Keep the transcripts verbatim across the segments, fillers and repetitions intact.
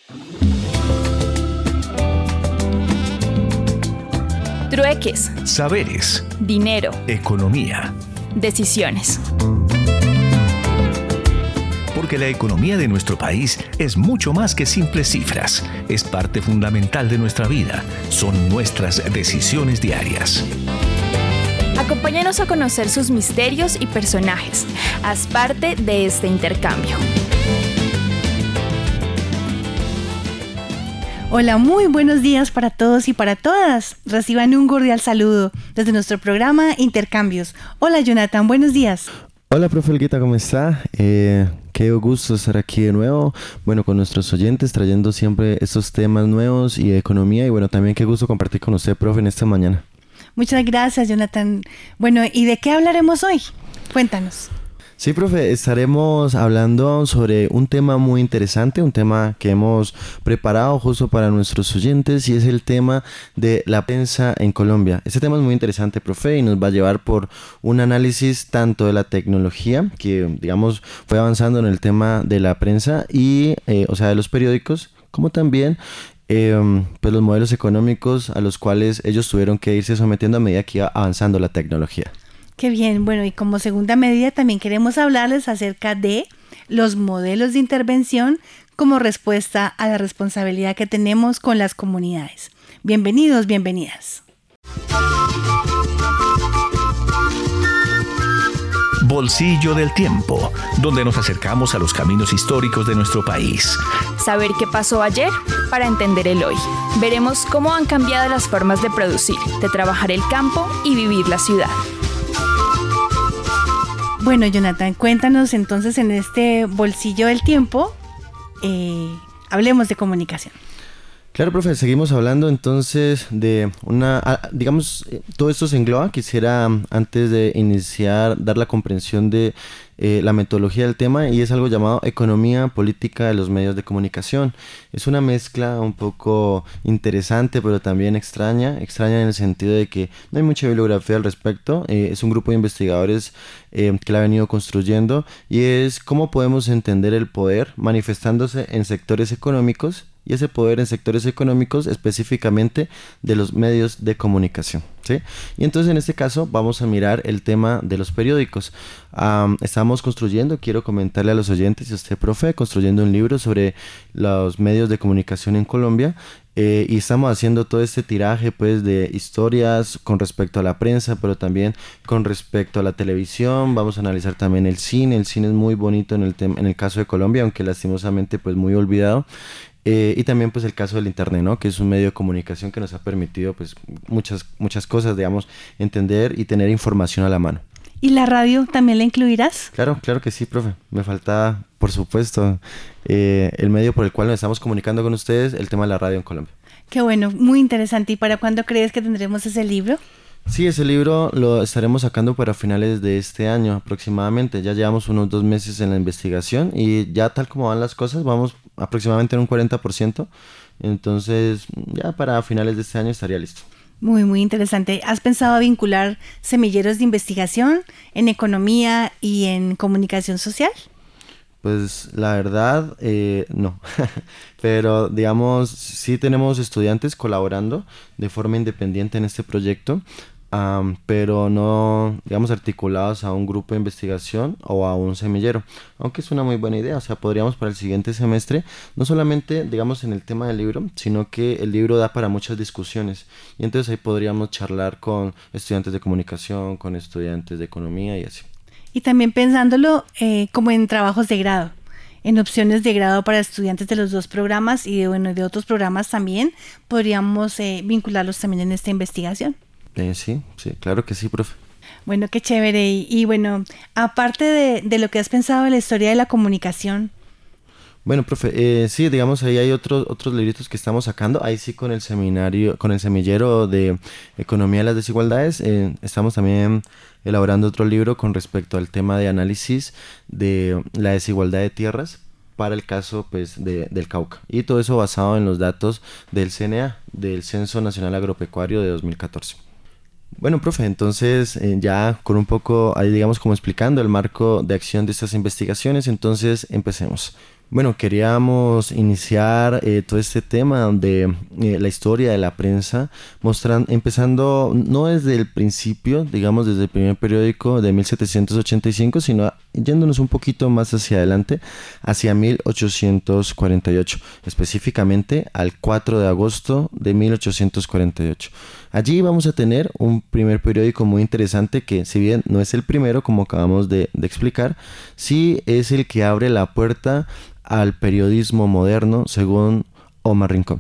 Trueques, Saberes, dinero, economía. decisiones. Porque la economía de nuestro país es mucho más que simples cifras. Es parte fundamental de nuestra vida. Son nuestras decisiones diarias. Acompáñanos a conocer sus misterios y personajes. Haz parte de este intercambio. Hola, muy buenos días para todos y para todas. Reciban un cordial saludo desde nuestro programa Intercambios. Hola, Jonathan, buenos días. Hola, profe Olguita, ¿cómo está? Eh, qué gusto estar aquí de nuevo, bueno, con nuestros oyentes, trayendo siempre estos temas nuevos y de economía, y bueno, también qué gusto compartir con usted, profe, en esta mañana. Muchas gracias, Jonathan. Bueno, ¿y de qué hablaremos hoy? Cuéntanos. Sí, profe, estaremos hablando sobre un tema muy interesante, un tema que hemos preparado justo para nuestros oyentes, y es el tema de la prensa en Colombia. Este tema es muy interesante, profe, y nos va a llevar por un análisis tanto de la tecnología, que digamos fue avanzando en el tema de la prensa, y eh, o sea, de los periódicos, como también eh, pues los modelos económicos a los cuales ellos tuvieron que irse sometiendo a medida que iba avanzando la tecnología. Qué bien, bueno, y como segunda medida también queremos hablarles acerca de los modelos de intervención como respuesta a la responsabilidad que tenemos con las comunidades. Bienvenidos, bienvenidas. Bolsillo del tiempo, donde nos acercamos a los caminos históricos de nuestro país. Saber qué pasó ayer para entender el hoy. Veremos cómo han cambiado las formas de producir, de trabajar el campo y vivir la ciudad. Bueno, Jonathan, cuéntanos entonces en este bolsillo del tiempo, eh, hablemos de comunicación. Claro, profe, seguimos hablando entonces de una, digamos, todo esto se engloba. Quisiera, antes de iniciar, dar la comprensión de eh, la metodología del tema, y es algo llamado economía política de los medios de comunicación. Es una mezcla un poco interesante, pero también extraña, extraña en el sentido de que no hay mucha bibliografía al respecto. Eh, es un grupo de investigadores eh, que la ha venido construyendo, y es cómo podemos entender el poder manifestándose en sectores económicos, y ese poder en sectores económicos específicamente de los medios de comunicación, ¿sí? Y entonces en este caso vamos a mirar el tema de los periódicos. Um, estamos construyendo, quiero comentarle a los oyentes y a usted, profe, construyendo un libro sobre los medios de comunicación en Colombia. Eh, y estamos haciendo todo este tiraje pues de historias con respecto a la prensa, pero también con respecto a la televisión. Vamos a analizar también el cine. El cine es muy bonito en el, tem- en el caso de Colombia, aunque lastimosamente pues muy olvidado. Eh, y también pues el caso del internet, ¿no? Que es un medio de comunicación que nos ha permitido pues muchas, muchas cosas, digamos, entender y tener información a la mano. ¿Y la radio también la incluirás? Claro, claro que sí, profe. Me falta, por supuesto, eh, el medio por el cual nos estamos comunicando con ustedes, el tema de la radio en Colombia. Qué bueno, muy interesante. ¿Y para cuándo crees que tendremos ese libro? Sí, ese libro lo estaremos sacando para finales de este año aproximadamente. Ya llevamos unos dos meses en la investigación, y ya tal como van las cosas, vamos aproximadamente en un cuarenta por ciento. Entonces, ya para finales de este año estaría listo. Muy, muy interesante. ¿Has pensado vincular semilleros de investigación en economía y en comunicación social? Pues la verdad, eh, no. Pero digamos, sí tenemos estudiantes colaborando de forma independiente en este proyecto. Um, pero no, digamos, articulados a un grupo de investigación o a un semillero, aunque es una muy buena idea. O sea, podríamos para el siguiente semestre, no solamente, digamos, en el tema del libro, sino que el libro da para muchas discusiones, y entonces ahí podríamos charlar con estudiantes de comunicación, con estudiantes de economía y así. Y también pensándolo eh, como en trabajos de grado, en opciones de grado para estudiantes de los dos programas y de, bueno, de otros programas también, podríamos eh, vincularlos también en esta investigación. Eh, sí, sí, claro que sí, profe. Bueno, qué chévere. Y, y bueno, aparte de, de lo que has pensado de la historia de la comunicación. Bueno, profe, eh, sí, digamos, ahí hay otros otros libritos que estamos sacando. Ahí sí, con el seminario, con el semillero de Economía de las Desigualdades, eh, estamos también elaborando otro libro con respecto al tema de análisis de la desigualdad de tierras para el caso pues de, del Cauca, y todo eso basado en los datos del C N A, del Censo Nacional Agropecuario de dos mil catorce. Bueno, profe, entonces eh, ya con un poco ahí digamos como explicando el marco de acción de estas investigaciones, entonces empecemos. Bueno, queríamos iniciar eh, todo este tema de eh, la historia de la prensa, mostrando, empezando no desde el principio, digamos desde el primer periódico de mil setecientos ochenta y cinco, sino yéndonos un poquito más hacia adelante, hacia mil ochocientos cuarenta y ocho, específicamente al cuatro de agosto de mil ochocientos cuarenta y ocho. Allí vamos a tener un primer periódico muy interesante que, si bien no es el primero, como acabamos de, de explicar, sí es el que abre la puerta al periodismo moderno, según Omar Rincón.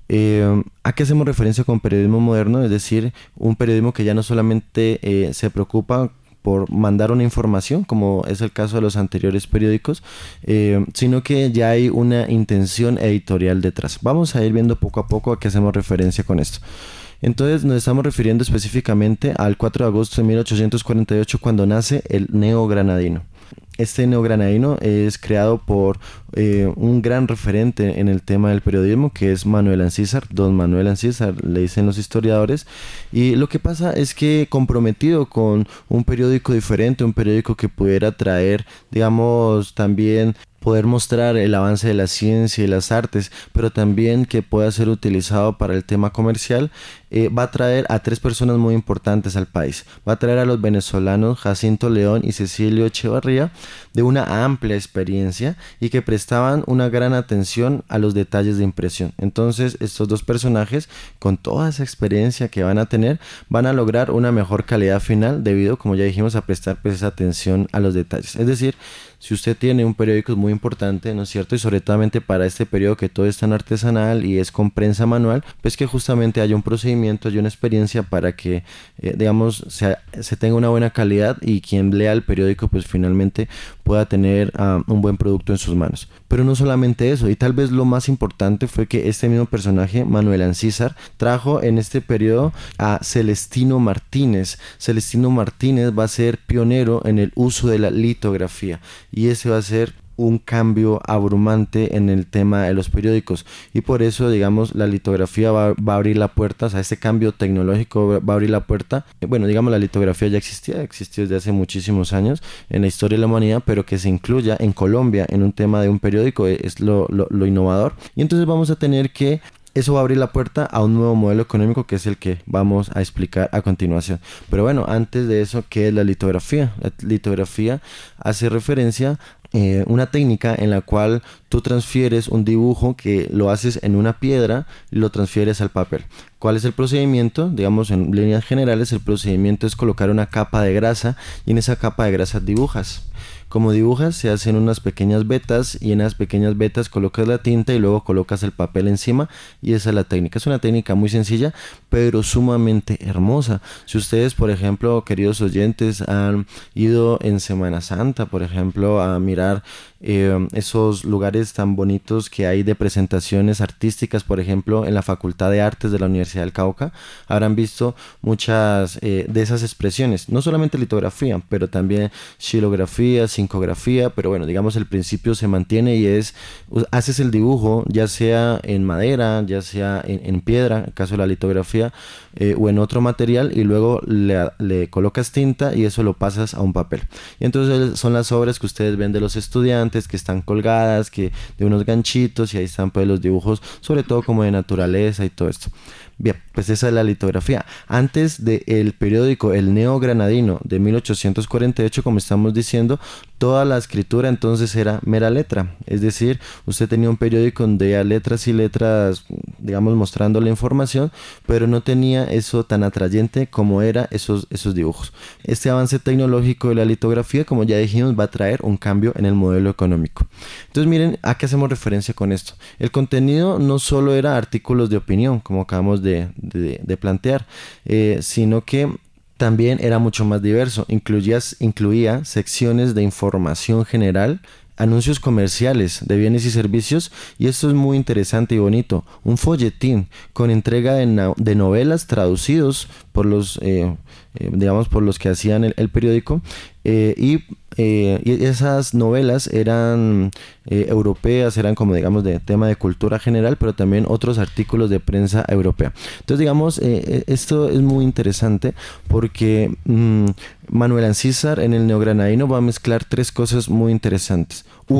Eh, ¿A qué hacemos referencia con periodismo moderno? Es decir, un periodismo que ya no solamente eh, se preocupa por mandar una información, como es el caso de los anteriores periódicos, eh, sino que ya hay una intención editorial detrás. Vamos a ir viendo poco a poco a qué hacemos referencia con esto. Entonces nos estamos refiriendo específicamente al cuatro de agosto de mil ochocientos cuarenta y ocho, cuando nace el Neogranadino. Este Neogranadino es creado por eh, un gran referente en el tema del periodismo, que es Manuel Ancísar, don Manuel Ancísar, le dicen los historiadores. Y lo que pasa es que, comprometido con un periódico diferente, un periódico que pudiera traer, digamos, también poder mostrar el avance de la ciencia y las artes, pero también que pueda ser utilizado para el tema comercial, eh, va a traer a tres personas muy importantes al país. Va a traer a los venezolanos Jacinto León y Cecilio Echevarría, de una amplia experiencia y que prestaban una gran atención a los detalles de impresión. Entonces, estos dos personajes, con toda esa experiencia que van a tener, van a lograr una mejor calidad final debido, como ya dijimos, a prestar pues, esa atención a los detalles. Es decir, si usted tiene un periódico muy importante, ¿no es cierto? Y sobre todo para este periodo que todo es tan artesanal y es con prensa manual, pues que justamente haya un procedimiento, haya una experiencia para que, eh, digamos, se, se tenga una buena calidad y quien lea el periódico, pues finalmente pueda tener uh, un buen producto en sus manos. Pero no solamente eso, y tal vez lo más importante fue que este mismo personaje, Manuel Ancísar, trajo en este periodo a Celestino Martínez. Celestino Martínez va a ser pionero en el uso de la litografía, y ese va a ser un cambio abrumante en el tema de los periódicos, y por eso, digamos, la litografía va, va a abrir la puerta, o sea, este cambio tecnológico va a abrir la puerta. Bueno, digamos, la litografía ya existía, existió desde hace muchísimos años en la historia de la humanidad, pero que se incluya en Colombia en un tema de un periódico es lo, lo, lo innovador, y entonces vamos a tener que eso va a abrir la puerta a un nuevo modelo económico, que es el que vamos a explicar a continuación. Pero bueno, antes de eso, ¿qué es la litografía? La litografía hace referencia a eh, una técnica en la cual tú transfieres un dibujo que lo haces en una piedra y lo transfieres al papel. ¿Cuál es el procedimiento? Digamos, en líneas generales, el procedimiento es colocar una capa de grasa y en esa capa de grasa dibujas. Como dibujas, se hacen unas pequeñas vetas y en esas pequeñas vetas colocas la tinta y luego colocas el papel encima, y esa es la técnica. Es una técnica muy sencilla, pero sumamente hermosa. Si ustedes, por ejemplo, queridos oyentes, han ido en Semana Santa, por ejemplo, a mirar eh, esos lugares tan bonitos que hay de presentaciones artísticas, por ejemplo, en la Facultad de Artes de la Universidad del Cauca, habrán visto muchas eh, de esas expresiones, no solamente litografía, pero también xilografía, sincografía, pero bueno, digamos, el principio se mantiene y es, haces el dibujo ya sea en madera, ya sea en, en piedra, en el caso de la litografía, eh, o en otro material, y luego le, le colocas tinta y eso lo pasas a un papel. Y entonces son las obras que ustedes ven de los estudiantes, que están colgadas, que de unos ganchitos, y ahí están pues los dibujos, sobre todo como de naturaleza y todo esto. Bien, pues esa es la litografía. Antes del periódico El Neogranadino de mil ochocientos cuarenta y ocho, como estamos diciendo, toda la escritura entonces era mera letra. Es decir, usted tenía un periódico donde había letras y letras, digamos, mostrando la información, pero no tenía eso tan atrayente como era esos, esos dibujos. Este avance tecnológico de la litografía, como ya dijimos, va a traer un cambio en el modelo económico. Entonces miren, ¿a qué hacemos referencia con esto? El contenido no solo era artículos de opinión, como acabamos de De, de, de plantear, eh, sino que también era mucho más diverso. Incluía, incluía secciones de información general, anuncios comerciales de bienes y servicios, y esto es muy interesante y bonito, un folletín con entrega de, no, de novelas traducidos por los eh, eh, digamos por los que hacían el, el periódico, eh, y, eh, y esas novelas eran eh, europeas, eran como digamos de tema de cultura general, pero también otros artículos de prensa europea. Entonces digamos, eh, esto es muy interesante porque mmm, Manuel Ancísar en el Neogranadino va a mezclar tres cosas muy interesantes. Una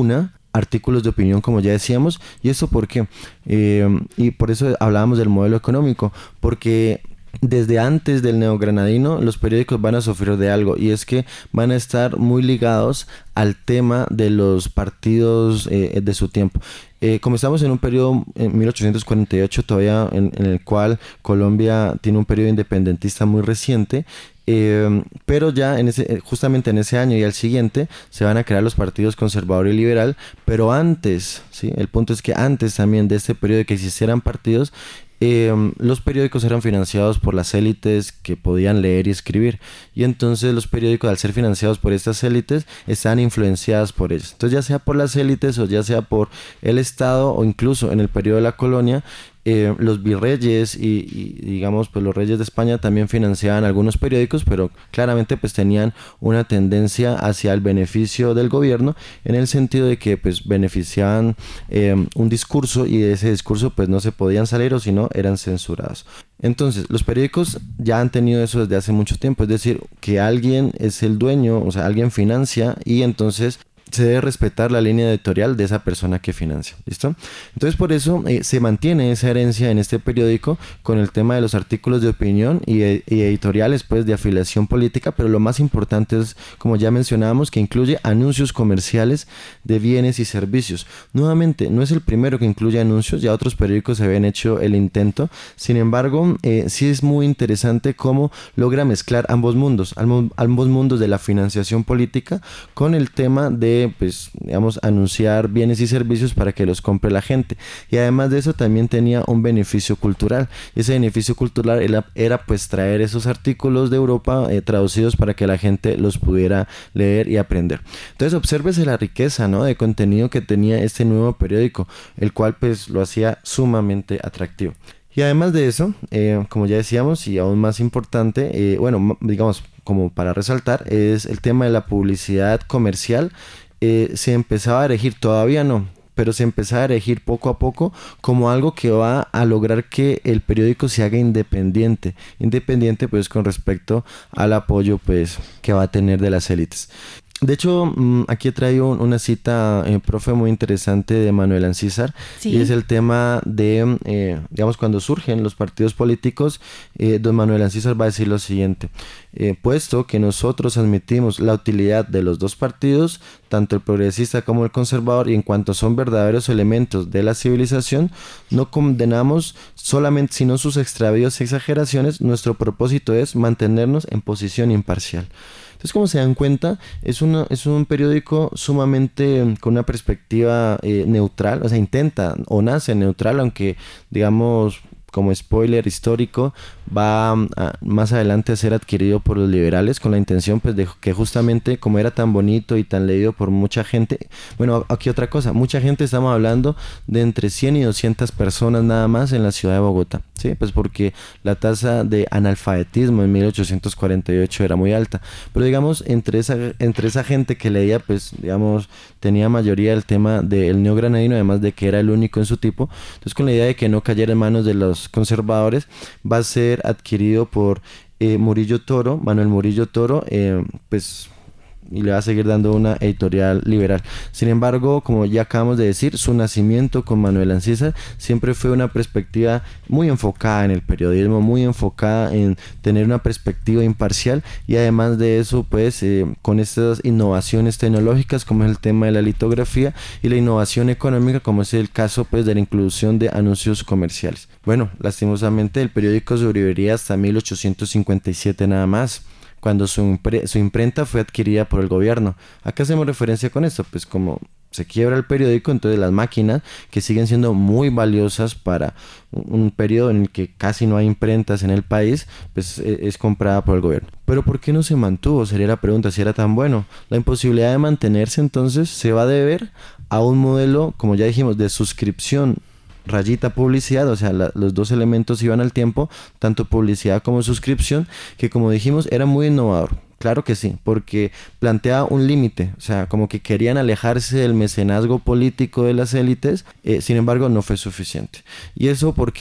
artículos de opinión, como ya decíamos. ¿Y eso por qué? Eh, y por eso hablábamos del modelo económico, porque desde antes del neogranadino los periódicos van a sufrir de algo, y es que van a estar muy ligados al tema de los partidos eh, de su tiempo. Eh, como estamos en un periodo en mil ochocientos cuarenta y ocho todavía en, en el cual Colombia tiene un periodo independentista muy reciente, eh, pero ya en ese, justamente en ese año y al siguiente se van a crear los partidos conservador y liberal, pero antes, ¿sí? El punto es que antes también de este periodo de que existieran partidos, Eh, los periódicos eran financiados por las élites que podían leer y escribir, y entonces los periódicos, al ser financiados por estas élites, estaban influenciadas por ellos. Entonces, ya sea por las élites o ya sea por el Estado, o incluso en el periodo de la colonia, eh, los virreyes y, y digamos pues los reyes de España también financiaban algunos periódicos, pero claramente pues tenían una tendencia hacia el beneficio del gobierno, en el sentido de que pues beneficiaban eh, un discurso, y de ese discurso pues no se podían salir, o si no eran censurados. Entonces, los periódicos ya han tenido eso desde hace mucho tiempo, es decir, que alguien es el dueño, o sea, alguien financia, y entonces se debe respetar la línea editorial de esa persona que financia, ¿listo? Entonces, por eso eh, se mantiene esa herencia en este periódico con el tema de los artículos de opinión y, e- y editoriales, pues, de afiliación política, pero lo más importante es, como ya mencionábamos, que incluye anuncios comerciales de bienes y servicios. Nuevamente, no es el primero que incluye anuncios, ya otros periódicos se habían hecho el intento. Sin embargo, eh, sí es muy interesante cómo logra mezclar ambos mundos, ambos mundos de la financiación política con el tema de pues digamos anunciar bienes y servicios para que los compre la gente, y además de eso también tenía un beneficio cultural, y ese beneficio cultural era, era pues traer esos artículos de Europa eh, traducidos para que la gente los pudiera leer y aprender. Entonces, obsérvese la riqueza, ¿no?, de contenido que tenía este nuevo periódico, el cual pues lo hacía sumamente atractivo. Y además de eso, eh, como ya decíamos, y aún más importante, eh, bueno, digamos, como para resaltar, es el tema de la publicidad comercial. Eh, se empezaba a erigir, todavía no, pero se empezaba a erigir poco a poco como algo que va a lograr que el periódico se haga independiente, independiente pues con respecto al apoyo pues que va a tener de las élites. De hecho, aquí he traído una cita, eh, profe, muy interesante de Manuel Ancísar, ¿sí? Y es el tema de, eh, digamos, cuando surgen los partidos políticos, eh, don Manuel Ancísar va a decir lo siguiente: eh, puesto que nosotros admitimos la utilidad de los dos partidos, tanto el progresista como el conservador, y en cuanto son verdaderos elementos de la civilización, no condenamos solamente sino sus extravíos y exageraciones. Nuestro propósito es mantenernos en posición imparcial. Entonces, como se dan cuenta, es, una, es un periódico sumamente con una perspectiva eh, neutral, o sea, intenta o nace neutral, aunque, digamos, como spoiler histórico, va a, más adelante a ser adquirido por los liberales con la intención pues de que justamente como era tan bonito y tan leído por mucha gente, bueno, aquí otra cosa, mucha gente, estamos hablando de entre cien y doscientas personas nada más en la ciudad de Bogotá, ¿sí? Pues porque la tasa de analfabetismo en mil ochocientos cuarenta y ocho era muy alta, pero digamos, entre esa, entre esa gente que leía, pues digamos, tenía mayoría el tema del neogranadino, además de que era el único en su tipo. Entonces, con la idea de que no cayera en manos de los conservadores, va a ser adquirido por eh, Murillo Toro, Manuel Murillo Toro, eh, pues, y le va a seguir dando una editorial liberal. Sin embargo, como ya acabamos de decir, su nacimiento con Manuel Ancísar siempre fue una perspectiva muy enfocada en el periodismo, muy enfocada en tener una perspectiva imparcial, y además de eso, pues, eh, con estas innovaciones tecnológicas como es el tema de la litografía, y la innovación económica como es el caso pues de la inclusión de anuncios comerciales. Bueno, lastimosamente el periódico sobreviviría hasta mil ochocientos cincuenta y siete nada más, cuando su, impre- su imprenta fue adquirida por el gobierno. ¿A qué hacemos referencia con esto? Pues como se quiebra el periódico, entonces las máquinas, que siguen siendo muy valiosas para un, un periodo en el que casi no hay imprentas en el país, pues es, es comprada por el gobierno. Pero ¿por qué no se mantuvo? Sería la pregunta, si era tan bueno. La imposibilidad de mantenerse entonces se va a deber a un modelo, como ya dijimos, de suscripción rayita publicidad, o sea, la, los dos elementos iban al tiempo, tanto publicidad como suscripción, que como dijimos era muy innovador. Claro que sí, porque planteaba un límite, o sea, como que querían alejarse del mecenazgo político de las élites, eh, sin embargo no fue suficiente. ¿Y eso por qué?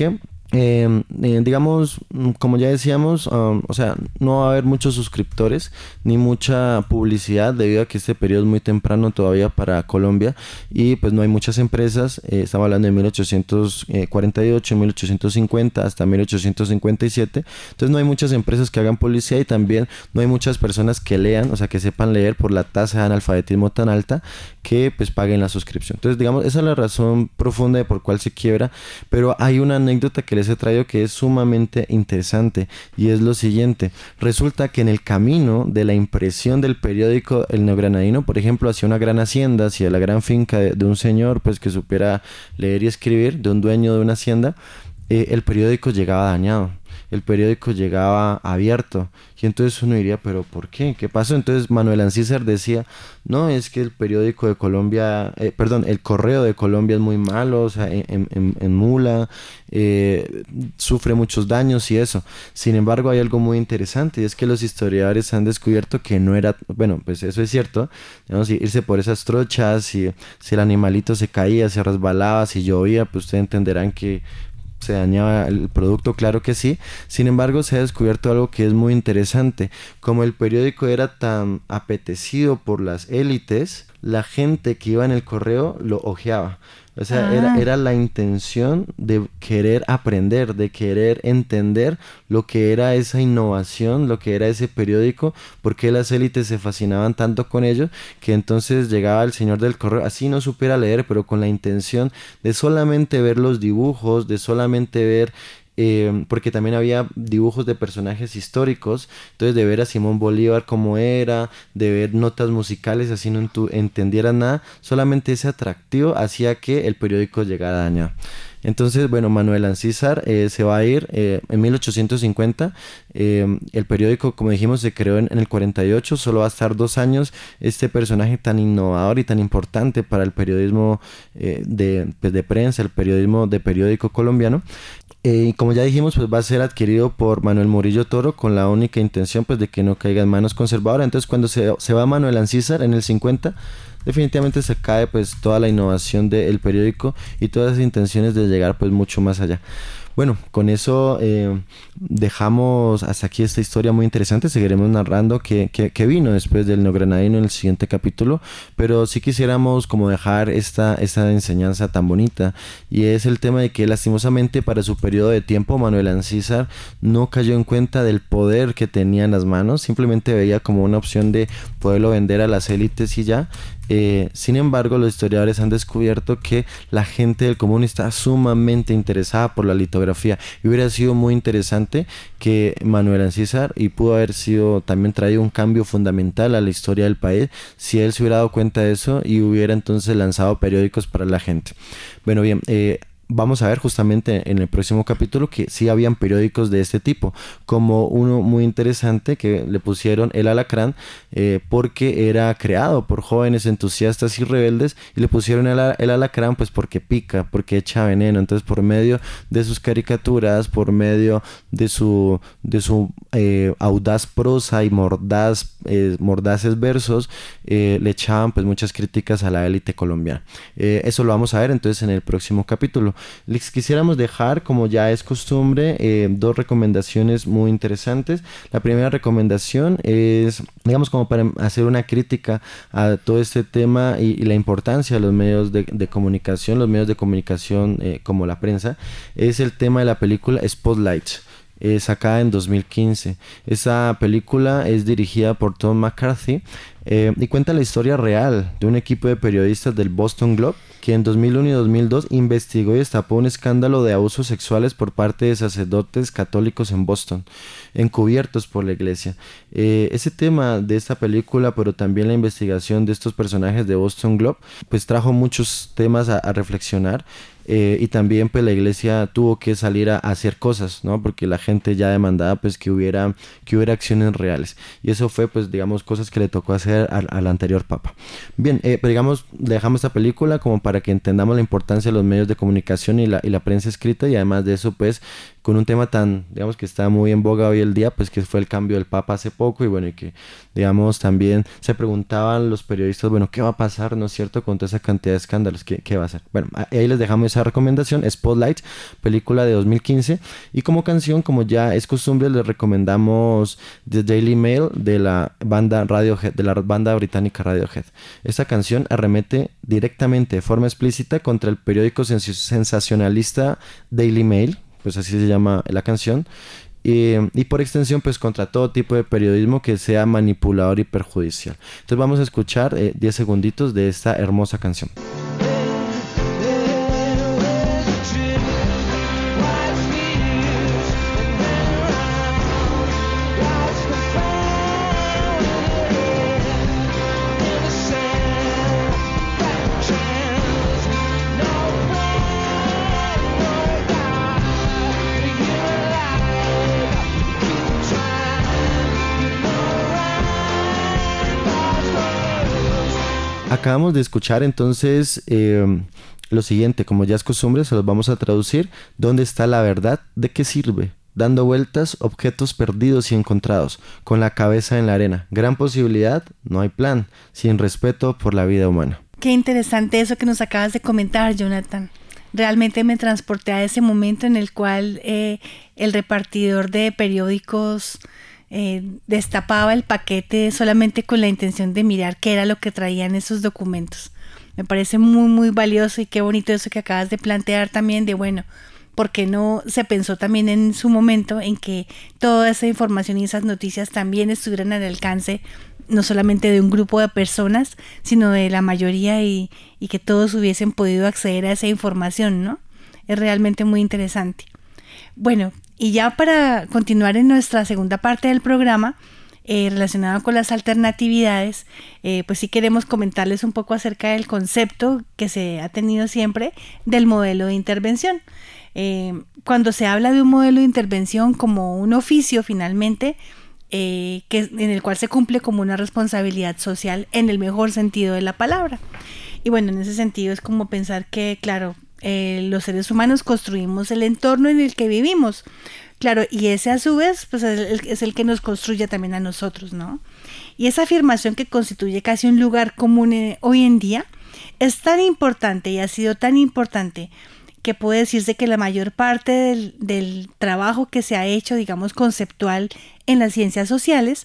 Eh, eh, digamos, como ya decíamos, um, o sea, no va a haber muchos suscriptores ni mucha publicidad debido a que este periodo es muy temprano todavía para Colombia y pues no hay muchas empresas. Eh, estamos hablando de mil ochocientos cuarenta y ocho, mil ochocientos cincuenta hasta mil ochocientos cincuenta y siete. Entonces no hay muchas empresas que hagan publicidad y también no hay muchas personas que lean, o sea, que sepan leer por la tasa de analfabetismo tan alta que pues paguen la suscripción. Entonces, digamos, esa es la razón profunda de por cuál se quiebra, pero hay una anécdota que les he traído que es sumamente interesante y es lo siguiente. Resulta que en el camino de la impresión del periódico El Neogranadino, por ejemplo, hacia una gran hacienda, hacia la gran finca de, de un señor pues que supiera leer y escribir, de un dueño de una hacienda, eh, el periódico llegaba dañado. El periódico llegaba abierto y entonces uno diría, pero ¿por qué? ¿Qué pasó? Entonces Manuel Ancísar decía, no, es que el periódico de Colombia, eh, perdón, el correo de Colombia es muy malo, o sea, en, en, en mula, eh, sufre muchos daños y eso. Sin embargo, hay algo muy interesante y es que los historiadores han descubierto que no era, bueno, pues eso es cierto, digamos, irse por esas trochas, si, si el animalito se caía, se resbalaba, si llovía, pues ustedes entenderán que se dañaba el producto, claro que sí. Sin embargo, se ha descubierto algo que es muy interesante. Como el periódico era tan apetecido por las élites, la gente que iba en el correo lo hojeaba. O sea, ah. era, era la intención de querer aprender, de querer entender lo que era esa innovación, lo que era ese periódico, porque las élites se fascinaban tanto con ello, que entonces llegaba el señor del correo, así no supiera leer, pero con la intención de solamente ver los dibujos, de solamente ver... Eh, porque también había dibujos de personajes históricos, entonces de ver a Simón Bolívar como era, de ver notas musicales así no entu- entendieras nada, solamente ese atractivo hacía que el periódico llegara dañado. Entonces, bueno, Manuel Ancísar eh, se va a ir eh, en mil ochocientos cincuenta. Eh, el periódico, como dijimos, se creó en, en el cuarenta y ocho. Solo va a estar dos años este personaje tan innovador y tan importante para el periodismo eh, de, pues, de prensa, el periodismo de periódico colombiano. Y eh, como ya dijimos, pues va a ser adquirido por Manuel Murillo Toro con la única intención pues de que no caiga en manos conservadoras. Entonces cuando se, se va Manuel Ancísar en el cincuenta, definitivamente se cae pues toda la innovación del periódico y todas las intenciones de llegar pues mucho más allá. Bueno, con eso eh, dejamos hasta aquí esta historia muy interesante. Seguiremos narrando qué, qué, qué vino después del Neogranadino en el siguiente capítulo, pero sí quisiéramos como dejar esta, esta enseñanza tan bonita, y es el tema de que lastimosamente para su periodo de tiempo Manuel Ancísar no cayó en cuenta del poder que tenía en las manos, simplemente veía como una opción de poderlo vender a las élites y ya. Eh, sin embargo, los historiadores han descubierto que la gente del común está sumamente interesada por la litografía y hubiera sido muy interesante que Manuel Ancísar, y pudo haber sido también traído un cambio fundamental a la historia del país si él se hubiera dado cuenta de eso y hubiera entonces lanzado periódicos para la gente. Bueno, bien, eh, vamos a ver justamente en el próximo capítulo que sí habían periódicos de este tipo, como uno muy interesante que le pusieron El Alacrán, eh, porque era creado por jóvenes entusiastas y rebeldes, y le pusieron el, el Alacrán pues porque pica, porque echa veneno. Entonces por medio de sus caricaturas, por medio de su, de su eh, audaz prosa y mordaz, eh, mordaces versos, eh, le echaban pues muchas críticas a la élite colombiana. Eh, eso lo vamos a ver entonces en el próximo capítulo. Les quisiéramos dejar, como ya es costumbre, eh, dos recomendaciones muy interesantes. La primera recomendación es, digamos, como para hacer una crítica a todo este tema y, y la importancia de los medios de, de comunicación, los medios de comunicación eh, como la prensa, es el tema de la película Spotlight. Eh, sacada en dos mil quince. Esa película es dirigida por Tom McCarthy eh, y cuenta la historia real de un equipo de periodistas del Boston Globe que en dos mil uno y dos mil dos investigó y destapó un escándalo de abusos sexuales por parte de sacerdotes católicos en Boston, encubiertos por la iglesia. Eh, ese tema de esta película, pero también la investigación de estos personajes de Boston Globe, pues trajo muchos temas a, a reflexionar. Eh, y también pues la iglesia tuvo que salir a, a hacer cosas, ¿no? Porque la gente ya demandaba pues que hubiera, que hubiera acciones reales. Y eso fue pues digamos cosas que le tocó hacer al, al, al anterior papa. Bien, eh, pero digamos, dejamos esta película como para que entendamos la importancia de los medios de comunicación y la, y la prensa escrita, y además de eso, pues, con un tema tan, digamos, que está muy en boga hoy el día, pues que fue el cambio del papa hace poco, y bueno, y que, digamos, también se preguntaban los periodistas, bueno, ¿qué va a pasar, no es cierto, con toda esa cantidad de escándalos? ¿Qué, qué va a hacer? Bueno, ahí les dejamos esa recomendación, Spotlight, película de dos mil quince, y como canción, como ya es costumbre, les recomendamos The Daily Mail de la banda Radiohead, de la banda británica Radiohead. Esta canción arremete directamente, de forma explícita, contra el periódico sens- sensacionalista Daily Mail, pues así se llama la canción, y, y por extensión pues contra todo tipo de periodismo que sea manipulador y perjudicial. Entonces vamos a escuchar eh, diez segunditos de esta hermosa canción. Acabamos de escuchar entonces eh, lo siguiente, como ya es costumbre, se los vamos a traducir. ¿Dónde está la verdad? ¿De qué sirve? Dando vueltas, objetos perdidos y encontrados, con la cabeza en la arena. Gran posibilidad, no hay plan, sin respeto por la vida humana. Qué interesante eso que nos acabas de comentar, Jonathan. Realmente me transporté a ese momento en el cual eh, el repartidor de periódicos Eh, destapaba el paquete solamente con la intención de mirar qué era lo que traían esos documentos. Me parece muy muy valioso, y qué bonito eso que acabas de plantear también, de bueno, ¿por qué no se pensó también en su momento en que toda esa información y esas noticias también estuvieran al alcance no solamente de un grupo de personas, sino de la mayoría, y, y que todos hubiesen podido acceder a esa información, ¿no? Es realmente muy interesante. Bueno, y ya para continuar en nuestra segunda parte del programa, eh, relacionado con las alternatividades, eh, pues sí queremos comentarles un poco acerca del concepto que se ha tenido siempre del modelo de intervención. Eh, cuando se habla de un modelo de intervención como un oficio finalmente, eh, que, en el cual se cumple como una responsabilidad social en el mejor sentido de la palabra. Y bueno, en ese sentido es como pensar que, claro, Eh, los seres humanos construimos el entorno en el que vivimos, claro, y ese a su vez pues es el, es el que nos construye también a nosotros, ¿no? Y esa afirmación, que constituye casi un lugar común eh, hoy en día, es tan importante y ha sido tan importante que puede decirse que la mayor parte del, del trabajo que se ha hecho, digamos, conceptual en las ciencias sociales,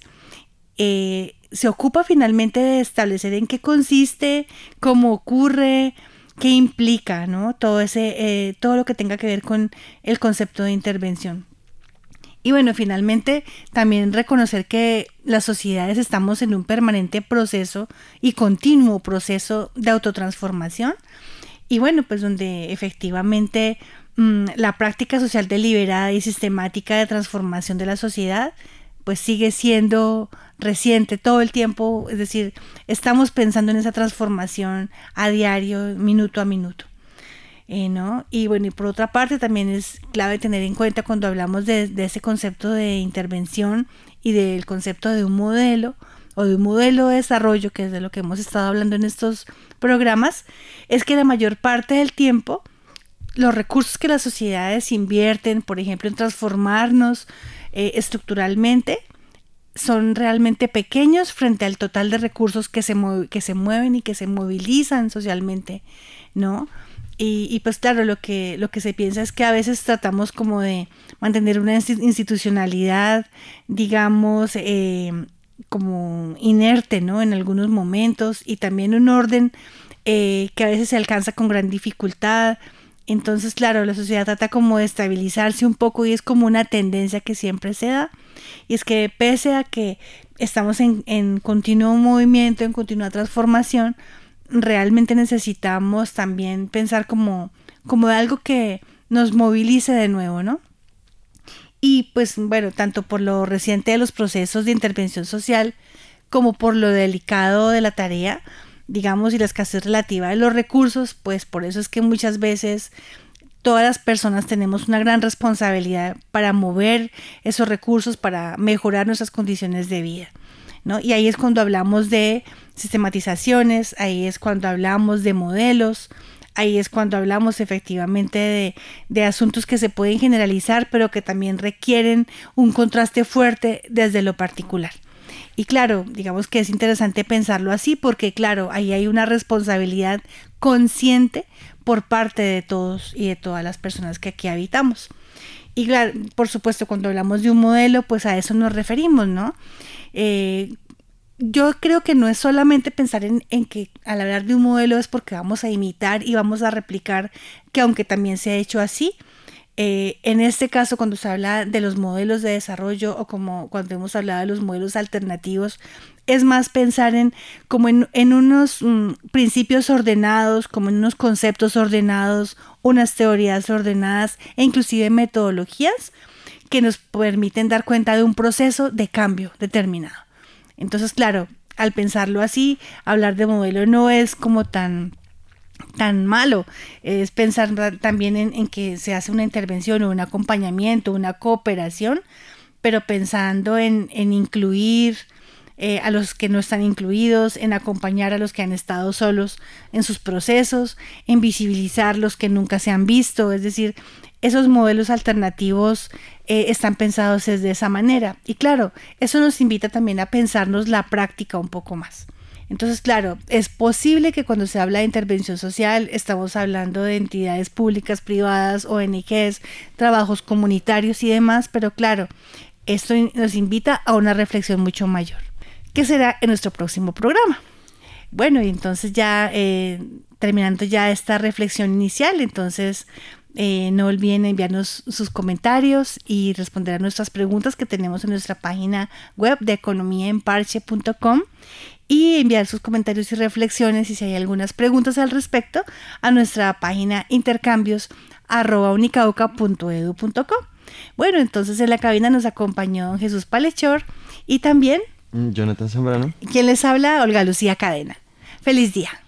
eh, se ocupa finalmente de establecer en qué consiste, cómo ocurre, qué implica, ¿no? Todo ese, eh, todo lo que tenga que ver con el concepto de intervención. Y bueno, finalmente también reconocer que las sociedades estamos en un permanente proceso y continuo proceso de autotransformación, y bueno, pues donde efectivamente mmm, la práctica social deliberada y sistemática de transformación de la sociedad pues sigue siendo reciente todo el tiempo, es decir, estamos pensando en esa transformación a diario, minuto a minuto, eh, ¿no? Y bueno, y por otra parte también es clave tener en cuenta cuando hablamos de, de ese concepto de intervención y del concepto de un modelo o de un modelo de desarrollo, que es de lo que hemos estado hablando en estos programas, es que la mayor parte del tiempo los recursos que las sociedades invierten, por ejemplo, en transformarnos eh, estructuralmente, son realmente pequeños frente al total de recursos que se, mue- que se mueven y que se movilizan socialmente, ¿no? Y, y pues claro, lo que, lo que se piensa es que a veces tratamos como de mantener una institucionalidad, digamos, eh, como inerte, ¿no? En algunos momentos, y también un orden eh, que a veces se alcanza con gran dificultad. Entonces, claro, la sociedad trata como de estabilizarse un poco, y es como una tendencia que siempre se da. Y es que pese a que estamos en, en continuo movimiento, en continua transformación, realmente necesitamos también pensar como, como de algo que nos movilice de nuevo, ¿no? Y pues bueno, tanto por lo reciente de los procesos de intervención social como por lo delicado de la tarea, digamos, y la escasez relativa de los recursos, pues por eso es que muchas veces todas las personas tenemos una gran responsabilidad para mover esos recursos, para mejorar nuestras condiciones de vida, ¿no? Y ahí es cuando hablamos de sistematizaciones, ahí es cuando hablamos de modelos, ahí es cuando hablamos efectivamente de, de asuntos que se pueden generalizar, pero que también requieren un contraste fuerte desde lo particular. Y claro, digamos que es interesante pensarlo así porque claro, ahí hay una responsabilidad consciente por parte de todos y de todas las personas que aquí habitamos. Y claro, por supuesto, cuando hablamos de un modelo, pues a eso nos referimos, ¿no? Eh, yo creo que no es solamente pensar en, en que al hablar de un modelo es porque vamos a imitar y vamos a replicar, que aunque también se ha hecho así, Eh, en este caso, cuando se habla de los modelos de desarrollo o como cuando hemos hablado de los modelos alternativos, es más pensar en como en, en unos mm, principios ordenados, como en unos conceptos ordenados, unas teorías ordenadas e inclusive metodologías que nos permiten dar cuenta de un proceso de cambio determinado. Entonces, claro, al pensarlo así, hablar de modelo no es como tan... tan malo, es pensar también en, en que se hace una intervención o un acompañamiento, una cooperación, pero pensando en, en incluir eh, a los que no están incluidos, en acompañar a los que han estado solos en sus procesos, en visibilizar los que nunca se han visto, es decir, esos modelos alternativos eh, están pensados de esa manera. Y claro, eso nos invita también a pensarnos la práctica un poco más. Entonces, claro, es posible que cuando se habla de intervención social estamos hablando de entidades públicas, privadas, O N Ges, trabajos comunitarios y demás, pero claro, esto nos invita a una reflexión mucho mayor, que será en nuestro próximo programa. Bueno, y entonces ya eh, terminando ya esta reflexión inicial, entonces eh, no olviden enviarnos sus comentarios y responder a nuestras preguntas que tenemos en nuestra página web de economía en parche punto com y enviar sus comentarios y reflexiones y si hay algunas preguntas al respecto a nuestra página intercambios arroba unicauca punto edu punto co. Bueno, entonces en la cabina nos acompañó don Jesús Palechor y también Jonathan Zambrano. quien les habla, Olga Lucía Cadena. Feliz día.